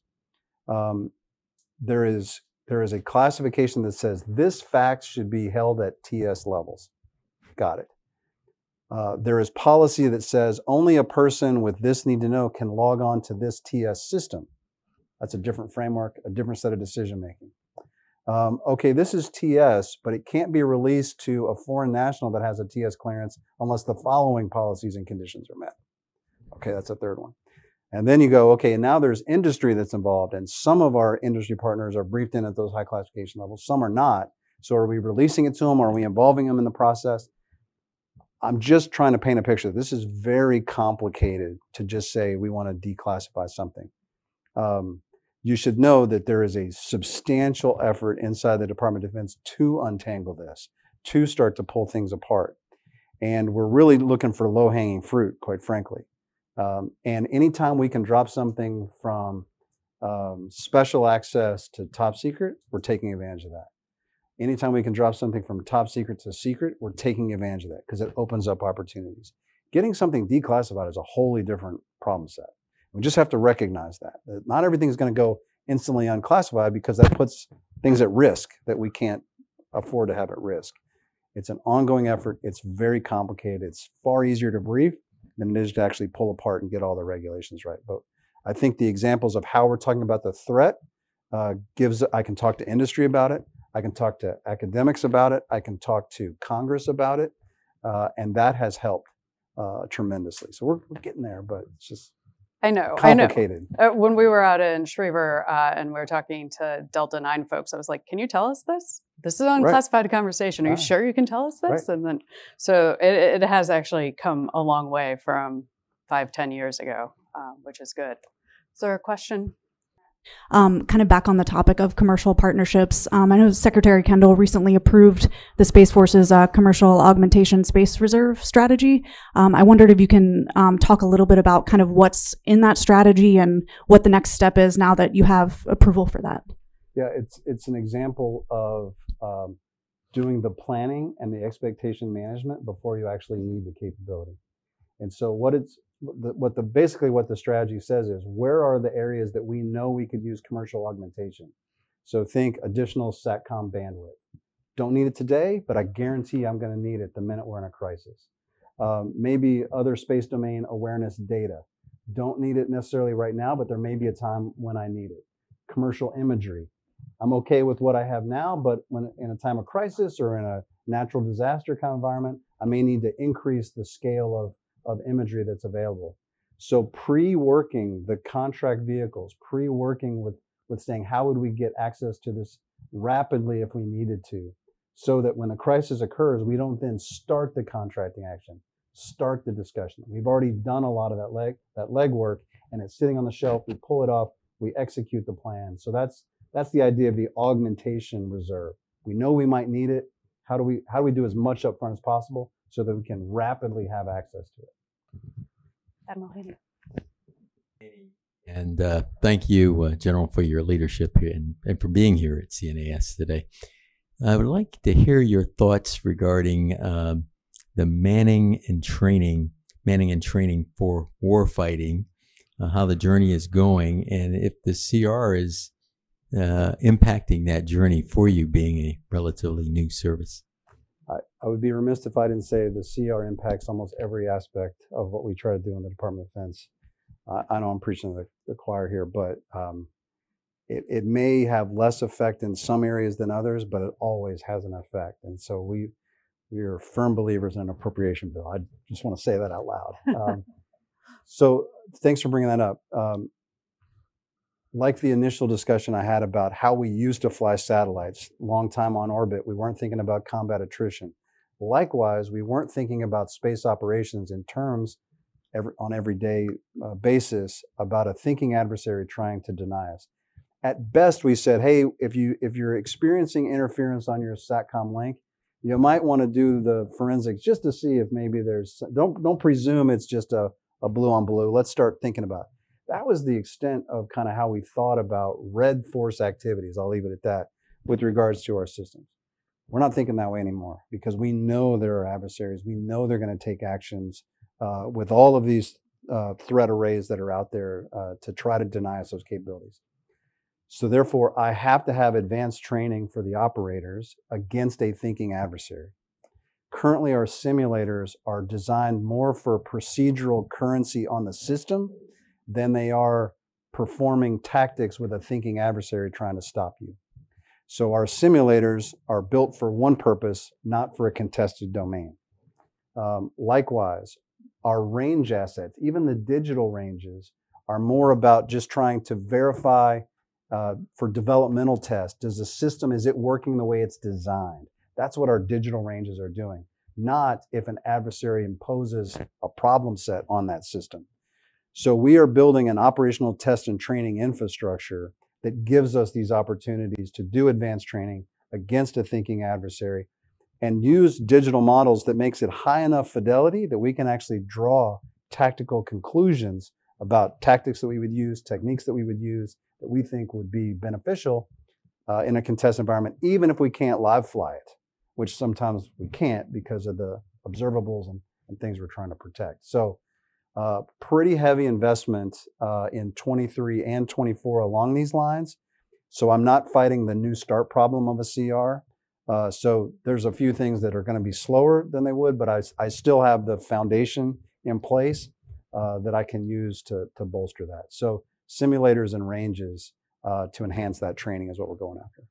There is a classification that says this fact should be held at TS levels. Got it. There is policy that says only a person with this need to know can log on to this TS system. That's a different framework, a different set of decision making. Okay, this is TS, but it can't be released to a foreign national that has a TS clearance unless the following policies and conditions are met. Okay, that's a third one. And then you go, okay, and now there's industry that's involved, and some of our industry partners are briefed in at those high classification levels, some are not. So are we releasing it to them, or are we involving them in the process? I'm just trying to paint a picture. This is very complicated to just say we want to declassify something. You should know that there is a substantial effort inside the Department of Defense to untangle this, to start to pull things apart. And we're really looking for low-hanging fruit, quite frankly. And anytime we can drop something from special access to top secret, we're taking advantage of that. Anytime we can drop something from top secret to secret, we're taking advantage of that because it opens up opportunities. Getting something declassified is a wholly different problem set. We just have to recognize that not everything is going to go instantly unclassified because that puts things at risk that we can't afford to have at risk. It's an ongoing effort. It's very complicated. It's far easier to brief than it is to actually pull apart and get all the regulations right. But I think the examples of how we're talking about the threat I can talk to industry about it. I can talk to academics about it. I can talk to Congress about it. And that has helped tremendously. So we're getting there, but it's just complicated. I know. When we were out in Schriever and we were talking to Delta 9 folks, I was like, can you tell us this? This is an unclassified conversation. Are you sure you can tell us this? And then, so it has actually come a long way from 5-10 years ago, which is good. Is there a question? Kind of back on the topic of commercial partnerships, I know Secretary Kendall recently approved the Space Force's Commercial Augmentation Space Reserve strategy. I wondered if you can talk a little bit about kind of what's in that strategy and what the next step is now that you have approval for that. Yeah, it's an example of doing the planning and the expectation management before you actually need the capability. And so basically what the strategy says is, where are the areas that we know we could use commercial augmentation? So think additional SATCOM bandwidth. Don't need it today, but I guarantee I'm going to need it the minute we're in a crisis. Maybe other space domain awareness data. Don't need it necessarily right now, but there may be a time when I need it. Commercial imagery. I'm okay with what I have now, but when in a time of crisis or in a natural disaster kind of environment, I may need to increase the scale of imagery that's available. So pre-working the contract vehicles, pre-working with saying, how would we get access to this rapidly if we needed to, so that when a crisis occurs, we don't then start the contracting action, start the discussion. We've already done a lot of that legwork, and it's sitting on the shelf. We pull it off, we execute the plan. So that's the idea of the augmentation reserve. We know we might need it. How do we do as much upfront as possible so that we can rapidly have access to it? Admiral Haney. And thank you, General, for your leadership here and for being here at CNAS today. I would like to hear your thoughts regarding the manning and training for warfighting, how the journey is going, and if the CR is impacting that journey for you, being a relatively new service. I would be remiss if I didn't say the CR impacts almost every aspect of what we try to do in the Department of Defense. I know I'm preaching to the choir here, but it may have less effect in some areas than others, but it always has an effect. And so we are firm believers in an appropriation bill. I just want to say that out loud. So thanks for bringing that up. Like the initial discussion I had about how we used to fly satellites, long time on orbit, we weren't thinking about combat attrition. Likewise, we weren't thinking about space operations in terms on everyday basis about a thinking adversary trying to deny us. At best, we said, hey, if you're experiencing interference on your SATCOM link, you might want to do the forensics just to see if maybe there's, don't presume it's just a blue on blue. Let's start thinking about it. That was the extent of kind of how we thought about red force activities. I'll leave it at that with regards to our systems. We're not thinking that way anymore because we know there are adversaries. We know they're going to take actions with all of these threat arrays that are out there to try to deny us those capabilities. So therefore, I have to have advanced training for the operators against a thinking adversary. Currently, our simulators are designed more for procedural currency on the system than they are performing tactics with a thinking adversary trying to stop you. So our simulators are built for one purpose, not for a contested domain. Likewise, our range assets, even the digital ranges, are more about just trying to verify for developmental tests. Does the system, is it working the way it's designed? That's what our digital ranges are doing, not if an adversary imposes a problem set on that system. So we are building an operational test and training infrastructure that gives us these opportunities to do advanced training against a thinking adversary and use digital models that makes it high enough fidelity that we can actually draw tactical conclusions about tactics that we would use, techniques that we would use, that we think would be beneficial in a contested environment, even if we can't live fly it, which sometimes we can't because of the observables and things we're trying to protect. So pretty heavy investment in 23 and 24 along these lines. So I'm not fighting the new start problem of a CR. So there's a few things that are going to be slower than they would, but I still have the foundation in place that I can use to bolster that. So simulators and ranges to enhance that training is what we're going after.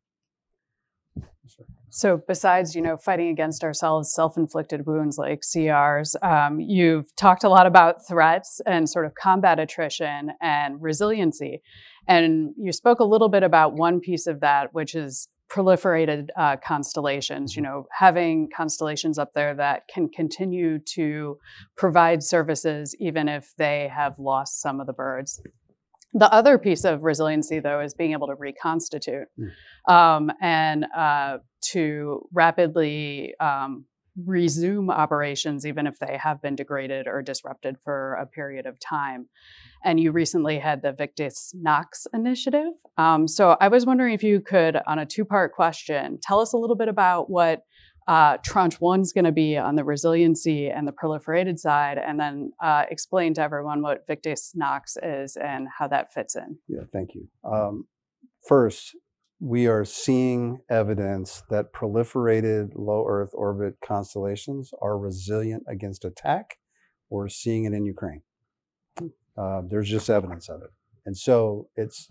So besides, fighting against ourselves, self-inflicted wounds like CRs, you've talked a lot about threats and sort of combat attrition and resiliency. And you spoke a little bit about one piece of that, which is proliferated constellations, having constellations up there that can continue to provide services even if they have lost some of the birds. The other piece of resiliency, though, is being able to reconstitute and to rapidly resume operations, even if they have been degraded or disrupted for a period of time. And you recently had the Victus Nox initiative. So I was wondering if you could, on a two-part question, tell us a little bit about what Tranche 1 is going to be on the resiliency and the proliferated side, and then explain to everyone what Victus Nox is and how that fits in. Yeah, thank you. First, we are seeing evidence that proliferated low Earth orbit constellations are resilient against attack. We're seeing it in Ukraine. There's just evidence of it. And so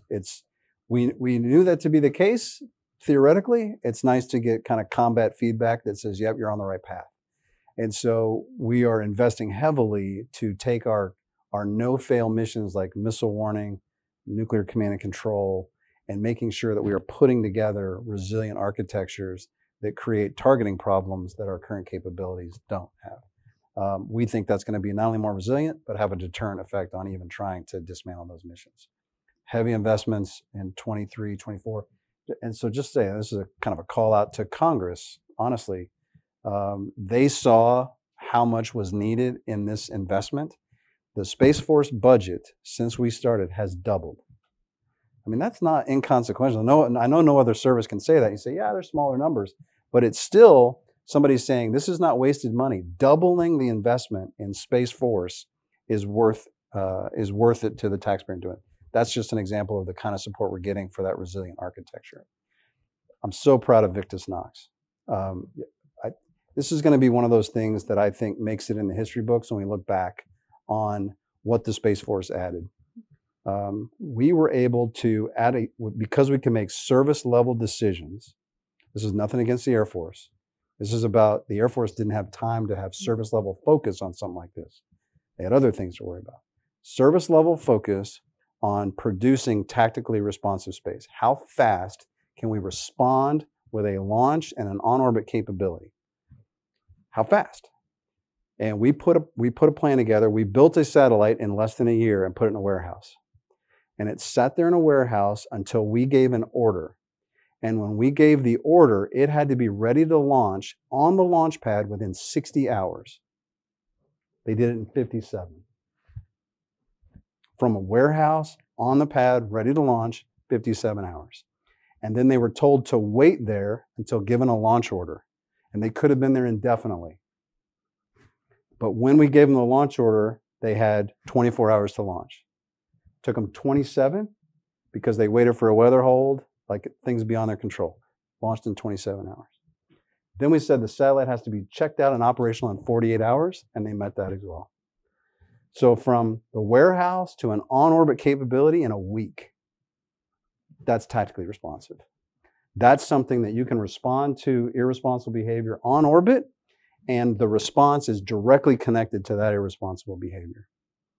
we knew that to be the case. Theoretically, it's nice to get kind of combat feedback that says, yep, you're on the right path. And so we are investing heavily to take our no-fail missions like missile warning, nuclear command and control, and making sure that we are putting together resilient architectures that create targeting problems that our current capabilities don't have. We think that's going to be not only more resilient, but have a deterrent effect on even trying to dismantle those missions. Heavy investments in 23, 24. And so just say, this is a kind of a call out to Congress, honestly. They saw how much was needed in this investment. The Space Force budget, since we started, has doubled. I mean, that's not inconsequential. No, I know no other service can say that. You say, yeah, they're smaller numbers, but it's still somebody saying this is not wasted money. Doubling the investment in Space Force is worth it to the taxpayer doing it. That's just an example of the kind of support we're getting for that resilient architecture. I'm so proud of Victus Nox. This is going to be one of those things that I think makes it in the history books when we look back on what the Space Force added. We were able to add because we can make service level decisions. This is nothing against the Air Force. This is about the Air Force didn't have time to have service level focus on something like this. They had other things to worry about. Service level focus on producing tactically responsive space. How fast can we respond with a launch and an on-orbit capability? How fast? And we put a plan together. We built a satellite in less than a year and put it in a warehouse. And it sat there in a warehouse until we gave an order. And when we gave the order, it had to be ready to launch on the launch pad within 60 hours. They did it in 57. From a warehouse on the pad, ready to launch, 57 hours. And then they were told to wait there until given a launch order. And they could have been there indefinitely. But when we gave them the launch order, they had 24 hours to launch. Took them 27 because they waited for a weather hold, like things beyond their control. Launched in 27 hours. Then we said the satellite has to be checked out and operational in 48 hours, and they met that as well. So from the warehouse to an on-orbit capability in a week, that's tactically responsive. That's something that you can respond to irresponsible behavior on orbit, and the response is directly connected to that irresponsible behavior.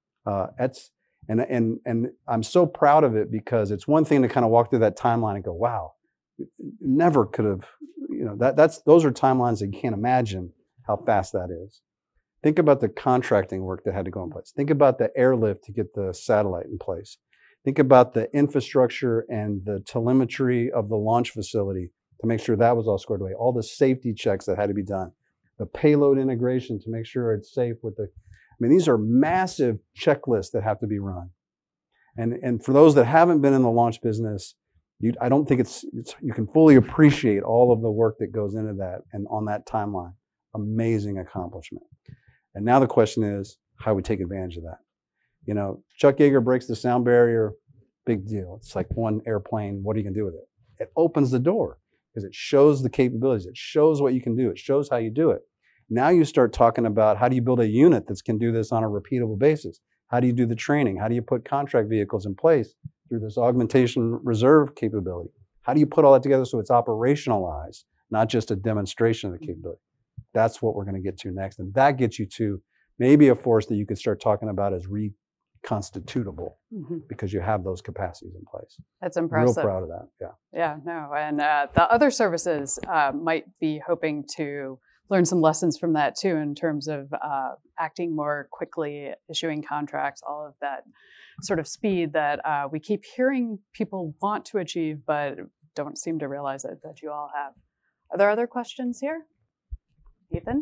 And I'm so proud of it because it's one thing to kind of walk through that timeline and go, wow, never could have, those are timelines that you can't imagine how fast that is. Think about the contracting work that had to go in place. Think about the airlift to get the satellite in place. Think about the infrastructure and the telemetry of the launch facility to make sure that was all squared away. All the safety checks that had to be done. The payload integration to make sure it's safe with the, these are massive checklists that have to be run. And for those that haven't been in the launch business, I don't think you can fully appreciate all of the work that goes into that and on that timeline. Amazing accomplishment. And now the question is how we take advantage of that. Chuck Yeager breaks the sound barrier, big deal. It's like one airplane. What are you going to do with it? It opens the door because it shows the capabilities. It shows what you can do. It shows how you do it. Now you start talking about how do you build a unit that can do this on a repeatable basis? How do you do the training? How do you put contract vehicles in place through this augmentation reserve capability? How do you put all that together so it's operationalized, not just a demonstration of the capability? That's what we're going to get to next. And that gets you to maybe a force that you could start talking about as reconstitutable because you have those capacities in place. That's impressive. Real proud of that. Yeah. Yeah, no. And the other services might be hoping to learn some lessons from that too, in terms of acting more quickly, issuing contracts, all of that sort of speed that we keep hearing people want to achieve, but don't seem to realize it, that you all have. Are there other questions here? Ethan?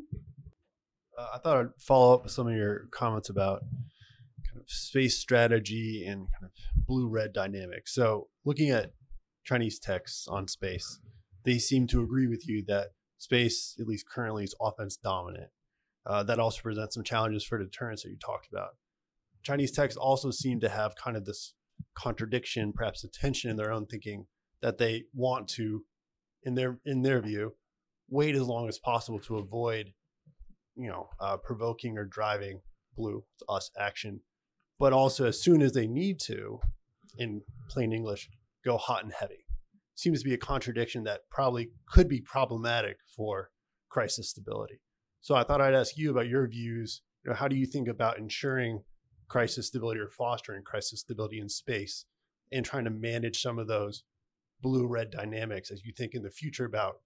I thought I'd follow up with some of your comments about kind of space strategy and kind of blue-red dynamics. So looking at Chinese techs on space, they seem to agree with you that space, at least currently, is offense dominant. That also presents some challenges for deterrence that you talked about. Chinese techs also seem to have kind of this contradiction, perhaps a tension in their own thinking, that they want to, in their view, wait as long as possible to avoid, provoking or driving blue to us action, but also as soon as they need to, in plain English, go hot and heavy. Seems to be a contradiction that probably could be problematic for crisis stability. So I thought I'd ask you about your views. How do you think about ensuring crisis stability or fostering crisis stability in space and trying to manage some of those blue-red dynamics as you think in the future about,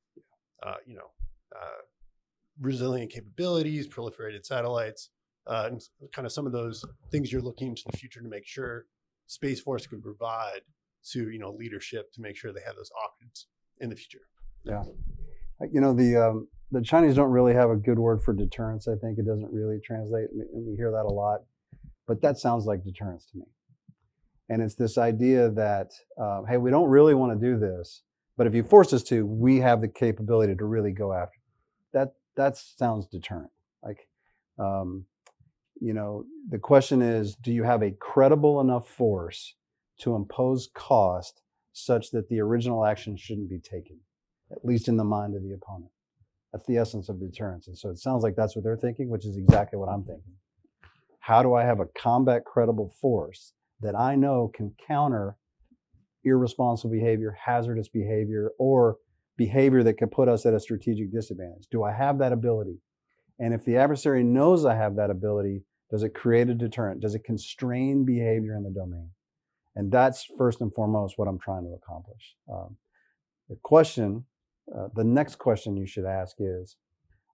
resilient capabilities, proliferated satellites, and kind of some of those things you're looking into the future to make sure Space Force could provide to, leadership to make sure they have those options in the future. Yeah. The Chinese don't really have a good word for deterrence. I think it doesn't really translate. And we hear that a lot, but that sounds like deterrence to me. And it's this idea that, hey, we don't really want to do this, but if you force us to, we have the capability to really go after that. That sounds deterrent. The question is, do you have a credible enough force to impose cost such that the original action shouldn't be taken, at least in the mind of the opponent? That's the essence of deterrence. And so it sounds like that's what they're thinking, which is exactly what I'm thinking. How do I have a combat credible force that I know can counter irresponsible behavior, hazardous behavior, or behavior that could put us at a strategic disadvantage? Do I have that ability? And if the adversary knows I have that ability, does it create a deterrent? Does it constrain behavior in the domain? And that's first and foremost what I'm trying to accomplish. The next question you should ask is,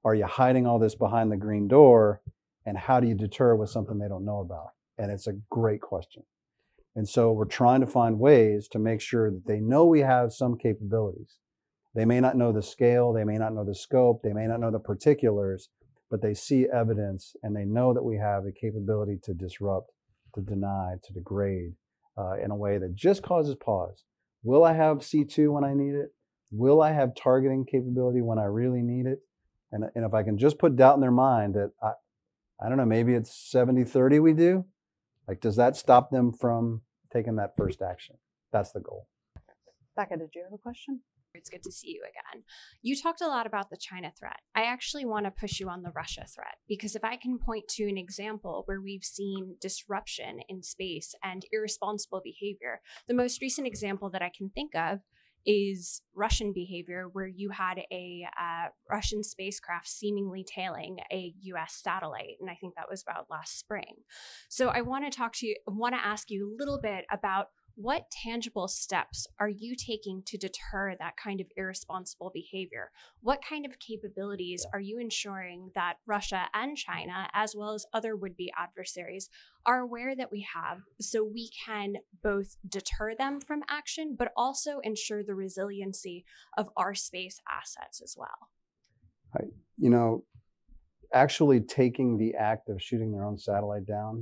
Are you hiding all this behind the green door? And how do you deter with something they don't know about? And it's a great question. And so we're trying to find ways to make sure that they know we have some capabilities. They may not know the scale, they may not know the scope, they may not know the particulars, but they see evidence and they know that we have the capability to disrupt, to deny, to degrade in a way that just causes pause. Will I have C2 when I need it? Will I have targeting capability when I really need it? And if I can just put doubt in their mind that, I don't know, maybe it's 70-30 we do, like, does that stop them from taking that first action? That's the goal. Becca, did you have a question? It's good to see you again. You talked a lot about the China threat. I actually want to push you on the Russia threat, because if I can point to an example where we've seen disruption in space and irresponsible behavior, the most recent example that I can think of is Russian behavior, where you had a Russian spacecraft seemingly tailing a US satellite. And I think that was about last spring. So I want to ask you a little bit about what tangible steps are you taking to deter that kind of irresponsible behavior? What kind of capabilities are you ensuring that Russia and China, as well as other would-be adversaries, are aware that we have, so we can both deter them from action, but also ensure the resiliency of our space assets as well? Actually taking the act of shooting their own satellite down,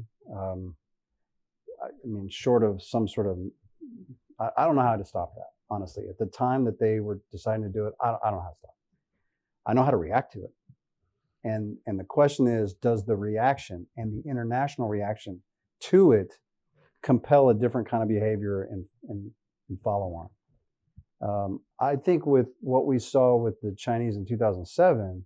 I mean, short of some sort of, I don't know how to stop that, honestly. At the time that they were deciding to do it, I don't know how to stop it. I know how to react to it. And the question is, does the reaction and the international reaction to it compel a different kind of behavior and follow on? I think with what we saw with the Chinese in 2007,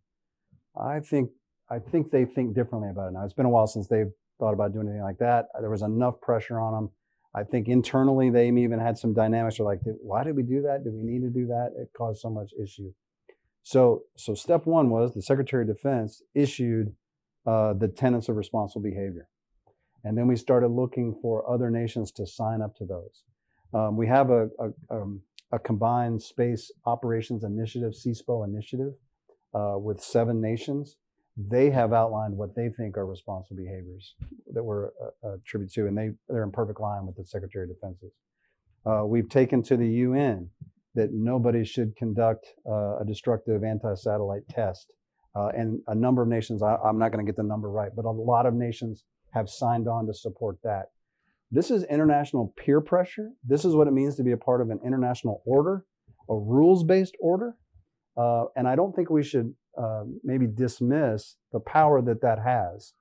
I think they think differently about it now. It's been a while since they've thought about doing anything like that. There was enough pressure on them. I think internally they even had some dynamics. They're like, why did we do that? Do we need to do that? It caused so much issue. So step one was the Secretary of Defense issued the tenets of responsible behavior. And then we started looking for other nations to sign up to those. We have a combined space operations initiative, CSPO initiative, with 7 nations. They have outlined what they think are responsible behaviors that we're attributed to, and they're in perfect line with the Secretary of Defense's. We've taken to the UN that nobody should conduct a destructive anti-satellite test. And a number of nations, I'm not going to get the number right, but a lot of nations have signed on to support that. This is international peer pressure. This is what it means to be a part of an international order, a rules-based order. And I don't think we should maybe dismiss the power that has,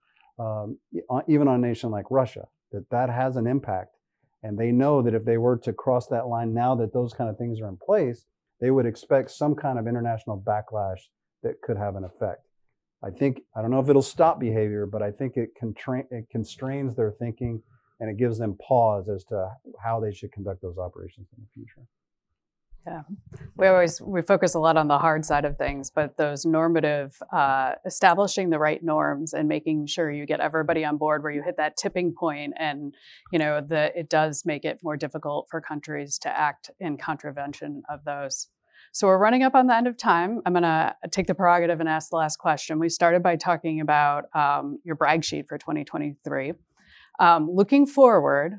even on a nation like Russia, that has an impact. And they know that if they were to cross that line now that those kind of things are in place, they would expect some kind of international backlash that could have an effect. I don't know if it'll stop behavior, but I think it constrains their thinking, and it gives them pause as to how they should conduct those operations in the future. Yeah, we focus a lot on the hard side of things, but those normative, establishing the right norms and making sure you get everybody on board where you hit that tipping point, and it does make it more difficult for countries to act in contravention of those. So we're running up on the end of time. I'm going to take the prerogative and ask the last question. We started by talking about your brag sheet for 2023. Looking forward,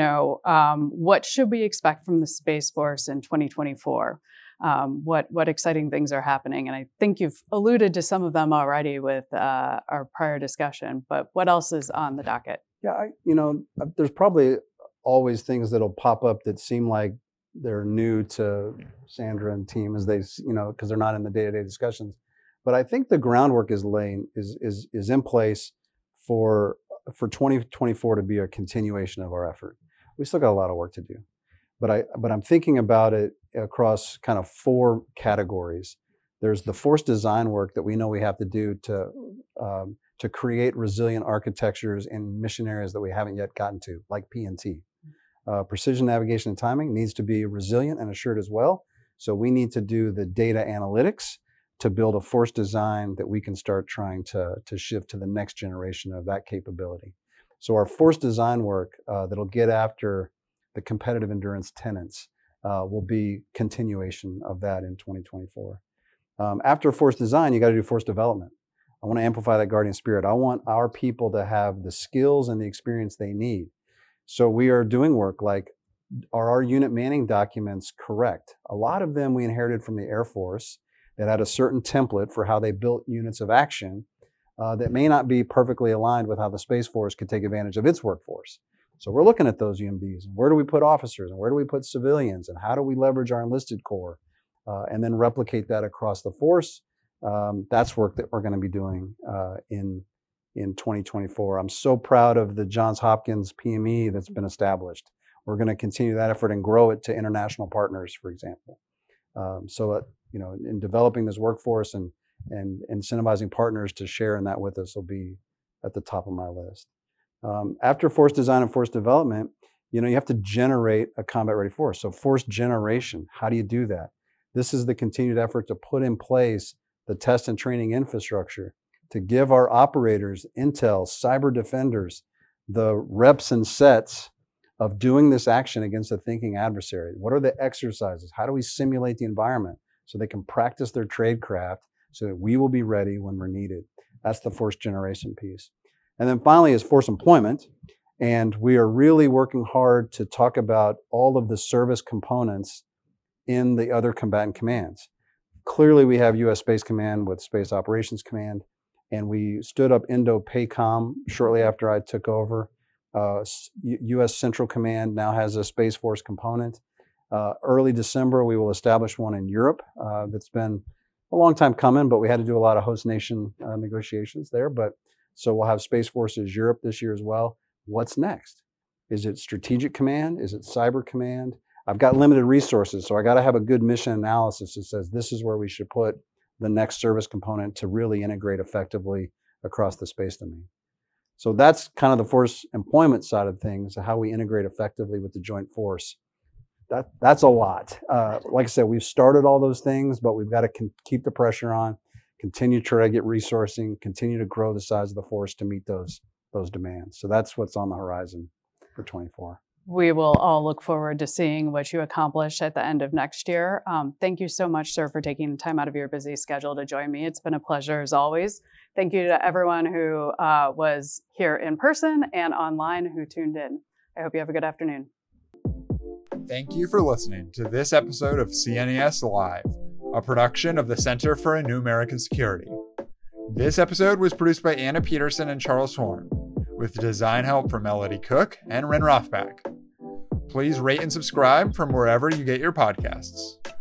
what should we expect from the Space Force in 2024? What exciting things are happening? And I think you've alluded to some of them already with our prior discussion, but what else is on the docket? Yeah, there's probably always things that'll pop up that seem like they're new to Sandra and team as they, because they're not in the day-to-day discussions. But I think the groundwork is in place for 2024 to be a continuation of our effort. We still got a lot of work to do, but I'm thinking about it across kind of 4 categories. There's the force design work that we know we have to do to create resilient architectures in mission areas that we haven't yet gotten to, like PNT. Precision navigation and timing needs to be resilient and assured as well. So we need to do the data analytics to build a force design that we can start trying to shift to the next generation of that capability. So our force design work that'll get after the competitive endurance tenets will be continuation of that in 2024. After force design, you got to do force development. I want to amplify that guardian spirit. I want our people to have the skills and the experience they need. So we are doing work like, are our unit manning documents correct? A lot of them we inherited from the Air Force that had a certain template for how they built units of action that may not be perfectly aligned with how the Space Force could take advantage of its workforce. So we're looking at those UMDs. Where do we put officers and where do we put civilians and how do we leverage our enlisted corps and then replicate that across the force? That's work that we're going to be doing in 2024. I'm so proud of the Johns Hopkins PME that's been established. We're going to continue that effort and grow it to international partners, for example. In developing this workforce and incentivizing partners to share in that with us will be at the top of my list. After force design and force development, you have to generate a combat-ready force. So force generation, how do you do that? This is the continued effort to put in place the test and training infrastructure to give our operators, intel, cyber defenders, the reps and sets of doing this action against a thinking adversary. What are the exercises? How do we simulate the environment so they can practice their tradecraft so that we will be ready when we're needed? That's the force generation piece. And then finally is force employment. And we are really working hard to talk about all of the service components in the other combatant commands. Clearly, we have U.S. Space Command with Space Operations Command, and we stood up Indo-PACOM shortly after I took over. U.S. Central Command now has a Space Force component. Early December, we will establish one in Europe. That's been a long time coming, but we had to do a lot of host nation negotiations there. So we'll have Space Forces Europe this year as well. What's next? Is it Strategic Command? Is it Cyber Command? I've got limited resources, so I got to have a good mission analysis that says this is where we should put the next service component to really integrate effectively across the space domain. So that's kind of the force employment side of things, how we integrate effectively with the joint force. That's a lot. Like I said, we've started all those things, but we've got to keep the pressure on, continue to try to get resourcing, continue to grow the size of the force to meet those demands. So that's what's on the horizon for 24. We will all look forward to seeing what you accomplish at the end of next year. Thank you so much, sir, for taking time out of your busy schedule to join me. It's been a pleasure as always. Thank you to everyone who was here in person and online who tuned in. I hope you have a good afternoon. Thank you for listening to this episode of CNES Live, a production of the Center for a New American Security. This episode was produced by Anna Peterson and Charles Horn, with design help from Melody Cook and Ren Rothbach. Please rate and subscribe from wherever you get your podcasts.